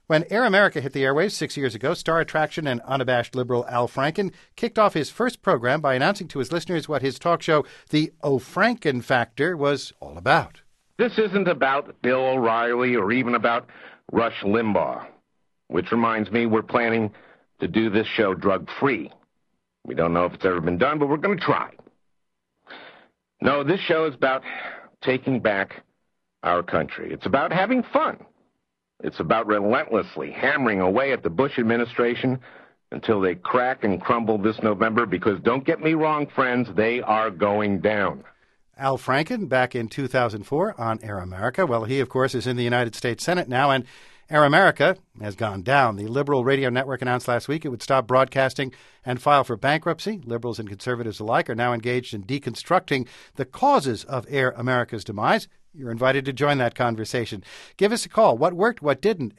When Air America hit the airwaves 6 years ago, star attraction and unabashed liberal Al Franken kicked off his first program by announcing to his listeners what his talk show, The O'Franken Factor, was all about. This isn't about Bill O'Reilly or even about Rush Limbaugh, which reminds me we're planning to do this show drug-free. We don't know if it's ever been done, but we're going to try. No, this show is about taking back our country. It's about having fun. It's about relentlessly hammering away at the Bush administration until they crack and crumble this November, because don't get me wrong, friends, they are going down. Al Franken, back in 2004 on Air America. Well, he, of course, is in the United States Senate now, and Air America has gone down. The liberal radio network announced last week it would stop broadcasting and file for bankruptcy. Liberals and conservatives alike are now engaged in deconstructing the causes of Air America's demise. You're invited to join that conversation. Give us a call. What worked, what didn't?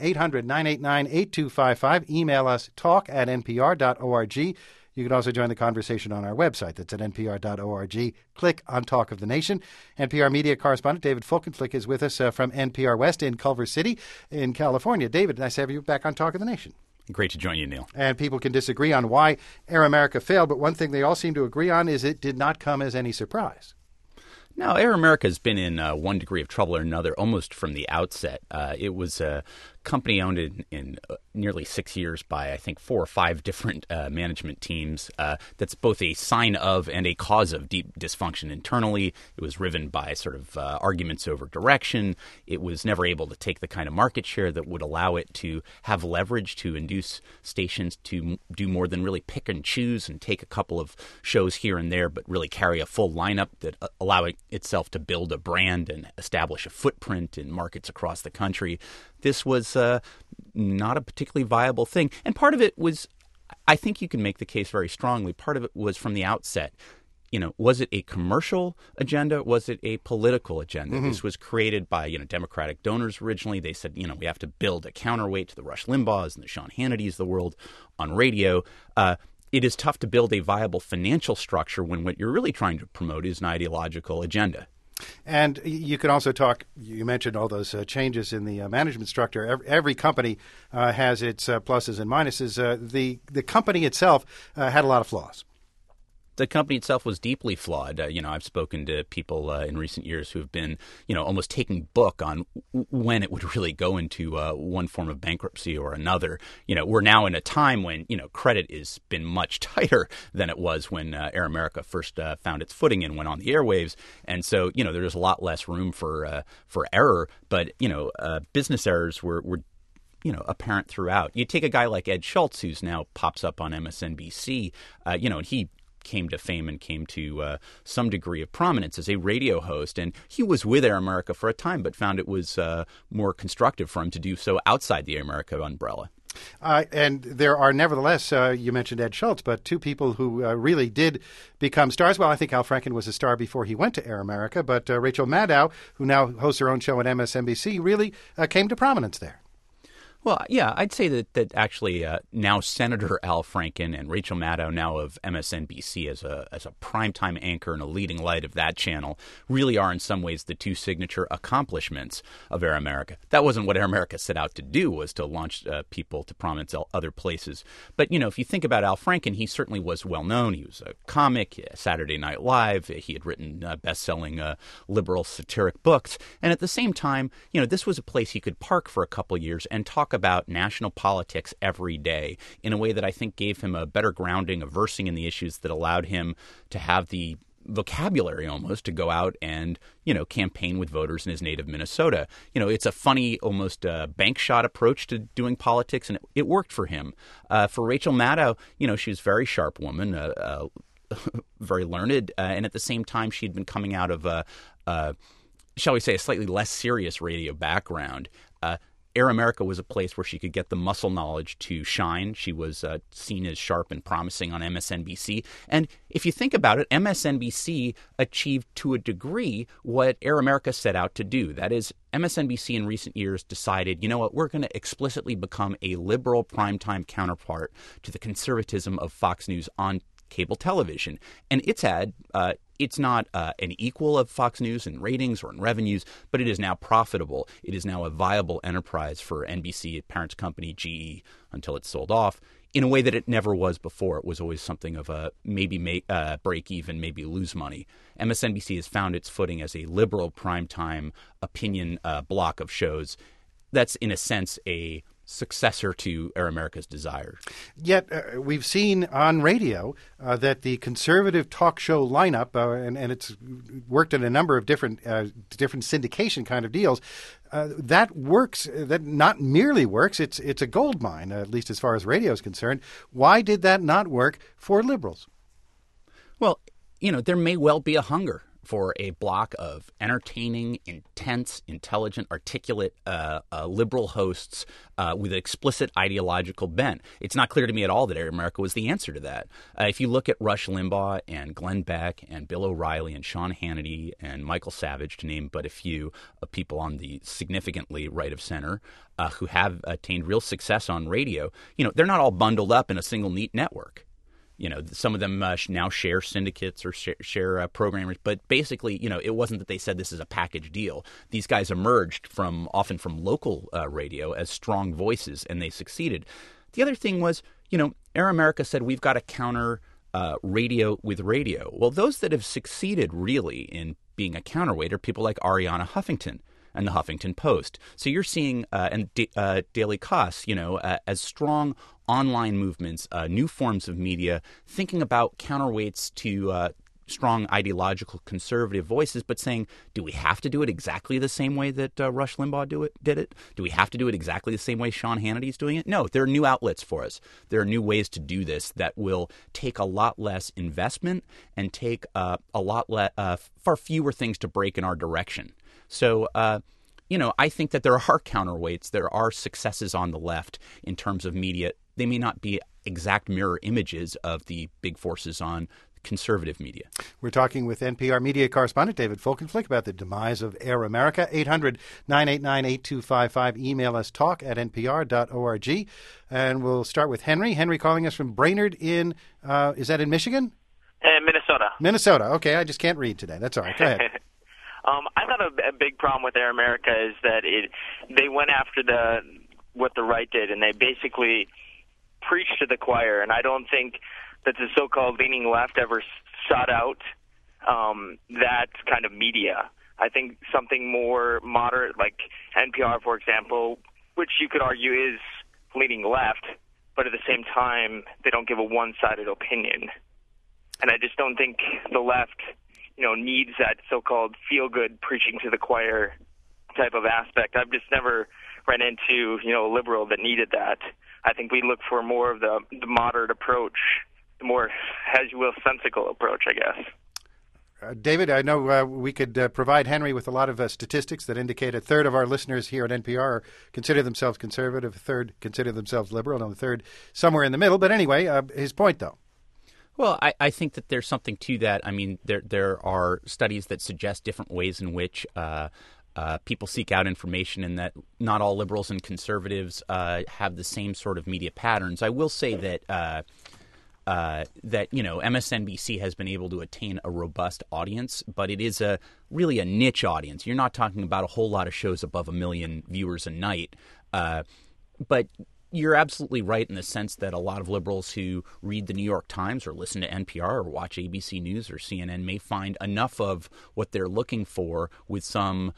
800-989-8255. Email us talk@npr.org. You can also join the conversation on our website. That's at npr.org. Click on Talk of the Nation. NPR media correspondent David Folkenflik is with us from NPR West in Culver City in California. David, nice to have you back on Talk of the Nation. Great to join you, Neil. And people can disagree on why Air America failed, but one thing they all seem to agree on is it did not come as any surprise. No, Air America has been in one degree of trouble or another almost from the outset. It was a company owned in nearly 6 years by, I think, 4 or 5 different management teams. That's both a sign of and a cause of deep dysfunction internally. It was riven by sort of arguments over direction. It was never able to take the kind of market share that would allow it to have leverage to induce stations to do more than really pick and choose and take a couple of shows here and there, but really carry a full lineup that allow itself to build a brand and establish a footprint in markets across the country. This was not a particularly viable thing. And part of it was, I think you can make the case very strongly, part of it was from the outset. Was it a commercial agenda? Was it a political agenda? Mm-hmm. This was created by, Democratic donors originally. They said, we have to build a counterweight to the Rush Limbaughs and the Sean Hannitys of the world on radio. It is tough to build a viable financial structure when what you're really trying to promote is an ideological agenda. And you can also talk, you mentioned all those changes in the management structure. Every company has its pluses and minuses. The company itself had a lot of flaws. The company itself was deeply flawed. I've spoken to people in recent years who have been, almost taking book on when it would really go into one form of bankruptcy or another. We're now in a time when, credit has been much tighter than it was when Air America first found its footing and went on the airwaves. And so, there's a lot less room for error. But, business errors were apparent throughout. You take a guy like Ed Schultz, who's now pops up on MSNBC, and he came to fame and came to some degree of prominence as a radio host. And he was with Air America for a time, but found it was more constructive for him to do so outside the Air America umbrella. And there are nevertheless, you mentioned Ed Schultz, but 2 people who really did become stars. Well, I think Al Franken was a star before he went to Air America, but Rachel Maddow, who now hosts her own show on MSNBC, really came to prominence there. Well, yeah, I'd say that actually now Senator Al Franken and Rachel Maddow, now of MSNBC as a primetime anchor and a leading light of that channel, really are in some ways the 2 signature accomplishments of Air America. That wasn't what Air America set out to do, was to launch people to prominence other places. But, if you think about Al Franken, he certainly was well known. He was a comic, Saturday Night Live. He had written best-selling liberal satiric books. And at the same time, this was a place he could park for a couple years and talk about national politics every day in a way that I think gave him a better grounding, a versing in the issues that allowed him to have the vocabulary almost to go out and, campaign with voters in his native Minnesota. It's a funny, almost bank shot approach to doing politics, and it worked for him. For Rachel Maddow, she was a very sharp woman, very learned, and at the same time she'd been coming out of shall we say, a slightly less serious radio background. Air America was a place where she could get the muscle knowledge to shine. She was seen as sharp and promising on MSNBC. And if you think about it, MSNBC achieved to a degree what Air America set out to do. That is, MSNBC in recent years decided, we're going to explicitly become a liberal primetime counterpart to the conservatism of Fox News on cable television. And it's had it's not an equal of Fox News in ratings or in revenues, but it is now profitable. It is now a viable enterprise for NBC, parent company GE, until it's sold off, in a way that it never was before. It was always something of a maybe break even, maybe lose money. MSNBC has found its footing as a liberal primetime opinion block of shows. That's, in a sense, a successor to Air America's Desire. Yet we've seen on radio that the conservative talk show lineup, and it's worked in a number of different syndication kind of deals, that works. That not merely works. It's a gold mine, at least as far as radio is concerned. Why did that not work for liberals? Well, there may well be a hunger for a block of entertaining, intense, intelligent, articulate liberal hosts with an explicit ideological bent. It's not clear to me at all that Air America was the answer to that. If you look at Rush Limbaugh and Glenn Beck and Bill O'Reilly and Sean Hannity and Michael Savage, to name but a few of people on the significantly right of center who have attained real success on radio, they're not all bundled up in a single neat network. Some of them now share syndicates or share programmers, but basically, it wasn't that they said this is a package deal. These guys emerged often from local radio as strong voices, and they succeeded. The other thing was, Air America said we've got to counter radio with radio. Well, those that have succeeded really in being a counterweight are people like Arianna Huffington and the Huffington Post. So you're seeing Daily Kos, as strong online movements, new forms of media, thinking about counterweights to strong ideological conservative voices, but saying, do we have to do it exactly the same way that Rush Limbaugh did it? Do we have to do it exactly the same way Sean Hannity's doing it? No, there are new outlets for us. There are new ways to do this that will take a lot less investment and take a lot far fewer things to break in our direction. So, I think that there are counterweights. There are successes on the left in terms of media. They may not be exact mirror images of the big forces on conservative media. We're talking with NPR media correspondent David Folkenflik about the demise of Air America. 800-989-8255. Email us talk@npr.org. And we'll start with Henry. Henry calling us from Brainerd in, is that in Michigan? Minnesota. Minnesota. Okay, I just can't read today. That's all right. Go ahead. I thought a big problem with Air America is that they went after what the right did, and they basically preached to the choir. And I don't think that the so-called leaning left ever sought out that kind of media. I think something more moderate, like NPR, for example, which you could argue is leaning left, but at the same time, they don't give a one-sided opinion. And I just don't think the left needs that so-called feel-good preaching to the choir type of aspect. I've just never ran into, a liberal that needed that. I think we look for more of the moderate approach, the more, as you will, sensical approach, I guess. David, I know we could provide Henry with a lot of statistics that indicate a third of our listeners here at NPR consider themselves conservative, a third consider themselves liberal, and a third somewhere in the middle. But anyway, his point, though. Well, I think that there's something to that. I mean, there are studies that suggest different ways in which people seek out information, and that not all liberals and conservatives have the same sort of media patterns. I will say that MSNBC has been able to attain a robust audience, but it is really a niche audience. You're not talking about a whole lot of shows above 1 million viewers a night, but you're absolutely right in the sense that a lot of liberals who read the New York Times or listen to NPR or watch ABC News or CNN may find enough of what they're looking for with some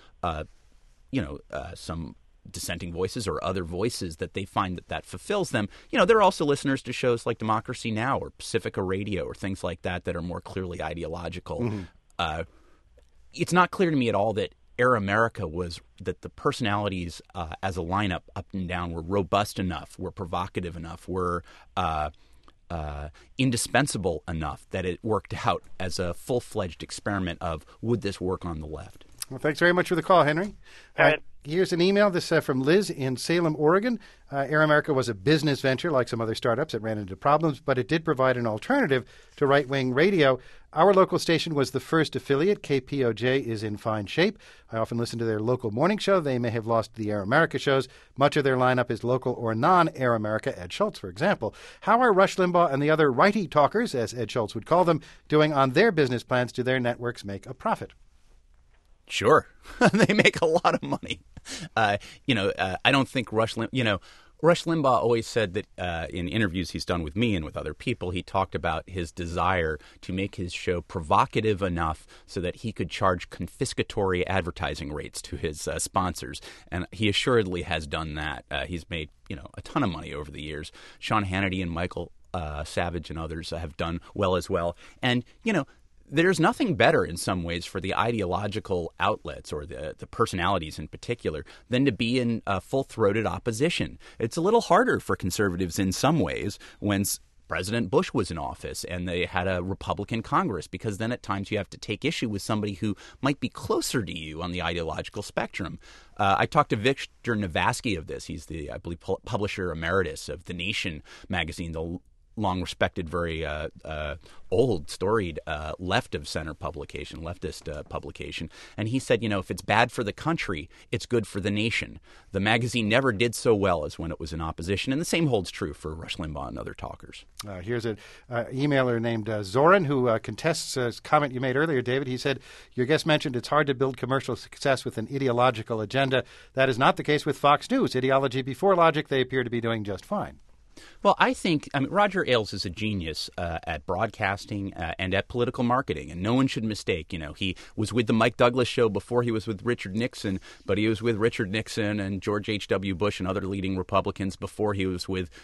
dissenting voices or other voices that they find that fulfills them. They're also listeners to shows like Democracy Now! Or Pacifica Radio or things like that are more clearly ideological. Mm-hmm. It's not clear to me at all that Air America that the personalities as a lineup up and down were robust enough, were provocative enough, were indispensable enough that it worked out as a full-fledged experiment of would this work on the left. Well, thanks very much for the call, Henry. Here's an email. This from Liz in Salem, Oregon. Air America was a business venture like some other startups. It ran into problems, but it did provide an alternative to right-wing radio. Our local station was the first affiliate. KPOJ is in fine shape. I often listen to their local morning show. They may have lost the Air America shows. Much of their lineup is local or non-Air America. Ed Schultz, for example. How are Rush Limbaugh and the other righty talkers, as Ed Schultz would call them, doing on their business plans? Do their networks make a profit? Sure. They make a lot of money. I don't think Rush Limbaugh always said that in interviews he's done with me and with other people, he talked about his desire to make his show provocative enough so that he could charge confiscatory advertising rates to his sponsors. And he assuredly has done that. He's made, a ton of money over the years. Sean Hannity and Michael Savage and others have done well as well. And, there's nothing better in some ways for the ideological outlets or the personalities in particular than to be in full-throated opposition. It's a little harder for conservatives in some ways when President Bush was in office and they had a Republican Congress, because then at times you have to take issue with somebody who might be closer to you on the ideological spectrum. I talked to Victor Navasky of this. He's the, I believe, publisher emeritus of The Nation magazine, the long-respected, very old, storied leftist publication. And he said, if it's bad for the country, it's good for the nation. The magazine never did so well as when it was in opposition. And the same holds true for Rush Limbaugh and other talkers. Here's an emailer named Zoran who contests a comment you made earlier, David. He said, your guest mentioned it's hard to build commercial success with an ideological agenda. That is not the case with Fox News. Ideology before logic, they appear to be doing just fine. Well, I think Roger Ailes is a genius at broadcasting and at political marketing, and no one should mistake. He was with the Mike Douglas show before he was with Richard Nixon, but he was with Richard Nixon and George H.W. Bush and other leading Republicans before he was with,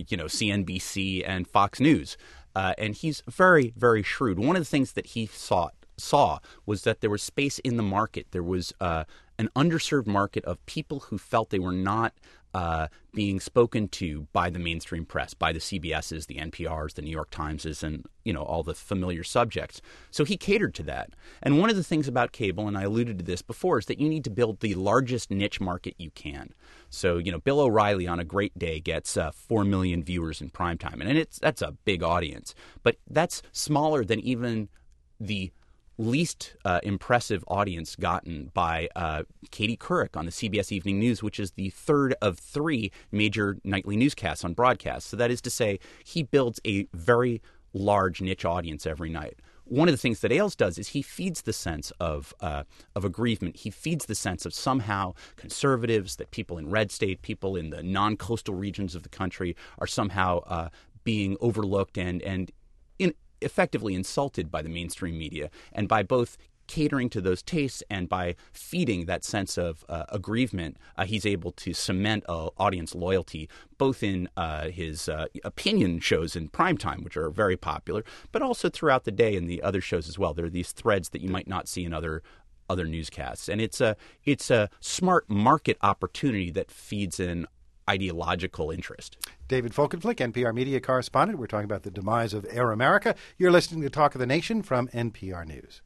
CNBC and Fox News. And he's very, very shrewd. One of the things that he saw was that there was space in the market. There was an underserved market of people who felt they were not being spoken to by the mainstream press, by the CBSs, the NPRs, the New York Timeses, and all the familiar subjects. So he catered to that. And one of the things about cable, and I alluded to this before, is that you need to build the largest niche market you can. So Bill O'Reilly on a great day gets 4 million viewers in primetime, and that's a big audience. But that's smaller than even the least impressive audience gotten by Katie Couric on the CBS Evening News, which is the third of 3 major nightly newscasts on broadcast. So that is to say, he builds a very large niche audience every night. One of the things that Ailes does is he feeds the sense of aggrievement. He feeds the sense of somehow conservatives, that people in red state, people in the non-coastal regions of the country are somehow being overlooked and effectively insulted by the mainstream media, and by both catering to those tastes and by feeding that sense of aggrievement, he's able to cement audience loyalty, both in his opinion shows in primetime, which are very popular, but also throughout the day in the other shows as well. There are these threads that you might not see in other newscasts, and it's a smart market opportunity that feeds in ideological interest. David Folkenflik, NPR media correspondent. We're talking about the demise of Air America. You're listening to Talk of the Nation from NPR News.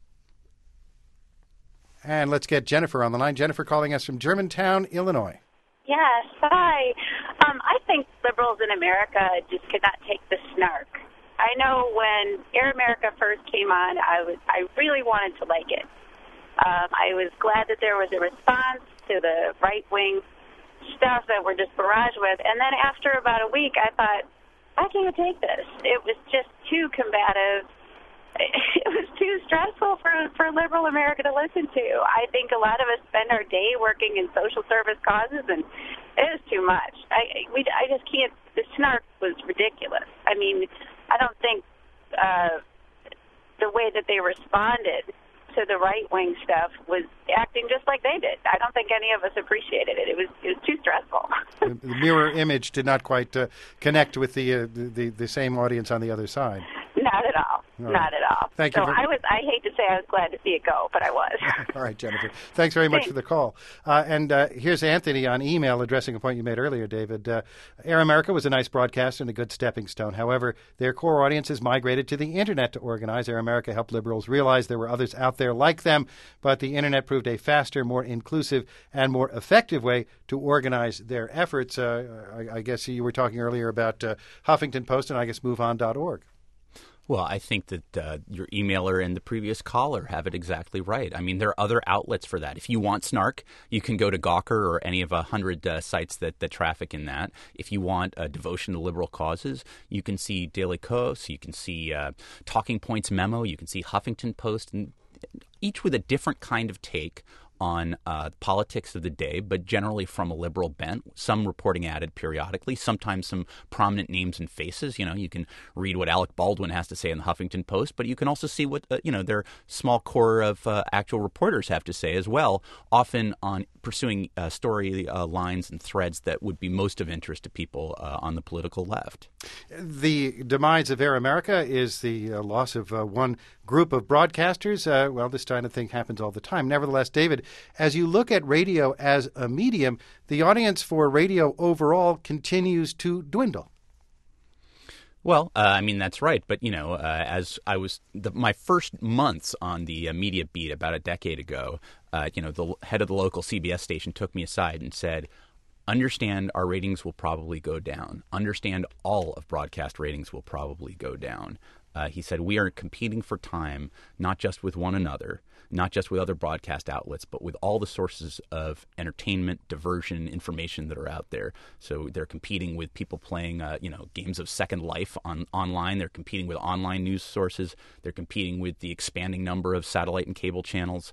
And let's get Jennifer on the line. Jennifer calling us from Germantown, Illinois. Yes, hi. I think liberals in America just could not take the snark. I know when Air America first came on, I really wanted to like it. I was glad that there was a response to the right-wing stuff that we're just barraged with. And then after about a week, I thought, I can't take this. It was just too combative. It was too stressful for liberal America to listen to. I think a lot of us spend our day working in social service causes, and it is too much. I just can't. The snark was ridiculous. I mean, I don't think the way that they responded to the right-wing stuff was acting just like they did. I don't think any of us appreciated it. It was too stressful. The mirror image did not quite connect with the same audience on the other side. Not at all. Not at all. Thank so you. I hate to say I was glad to see it go, but I was. All right, Jennifer. Thanks very much for the call. And here's Anthony on email addressing a point you made earlier, David. Air America was a nice broadcaster and a good stepping stone. However, their core audiences migrated to the Internet to organize. Air America helped liberals realize there were others out there like them, but the Internet proved a faster, more inclusive, and more effective way to organize their efforts. I guess you were talking earlier about Huffington Post and I guess MoveOn.org. Well, I think that your emailer and the previous caller have it exactly right. I mean, there are other outlets for that. If you want snark, you can go to Gawker or any of 100 sites that traffic in that. If you want a devotion to liberal causes, you can see Daily Kos, you can see Talking Points Memo, you can see Huffington Post, and each with a different kind of take on politics of the day, but generally from a liberal bent, some reporting added periodically, sometimes some prominent names and faces. You can read what Alec Baldwin has to say in the Huffington Post, but you can also see what, their small core of actual reporters have to say as well, often on pursuing story lines and threads that would be most of interest to people on the political left. The demise of Air America is the loss of one group of broadcasters. Well, this kind of thing happens all the time. Nevertheless, David, as you look at radio as a medium, the audience for radio overall continues to dwindle. Well, I mean, that's right. But, as I was my first months on the media beat about a decade ago, the head of the local CBS station took me aside and said, understand our ratings will probably go down. Understand all of broadcast ratings will probably go down. He said, we are competing for time, not just with one another, not just with other broadcast outlets, but with all the sources of entertainment, diversion, information that are out there. So they're competing with people playing, games of Second Life online. They're competing with online news sources. They're competing with the expanding number of satellite and cable channels.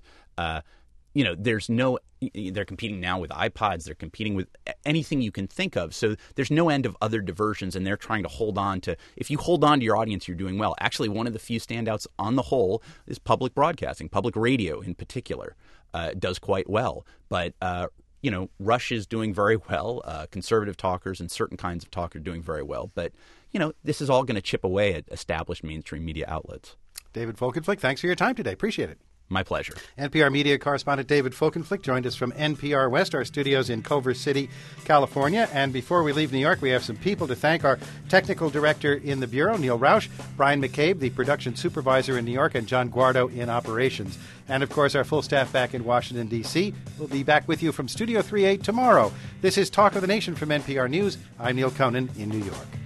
They're competing now with iPods. They're competing with anything you can think of. So there's no end of other diversions, and they're trying to hold on to – if you hold on to your audience, you're doing well. Actually, one of the few standouts on the whole is public broadcasting. Public radio in particular does quite well. But, Rush is doing very well. Conservative talkers and certain kinds of talk are doing very well. But, this is all going to chip away at established mainstream media outlets. David Folkenflik, thanks for your time today. Appreciate it. My pleasure. NPR media correspondent David Folkenflik joined us from NPR West, our studios in Culver City, California. And before we leave New York, we have some people to thank. Our technical director in the Bureau, Neil Rausch, Brian McCabe, the production supervisor in New York, and John Guardo in operations. And, of course, our full staff back in Washington, D.C. We'll be back with you from Studio 38 tomorrow. This is Talk of the Nation from NPR News. I'm Neil Conan in New York.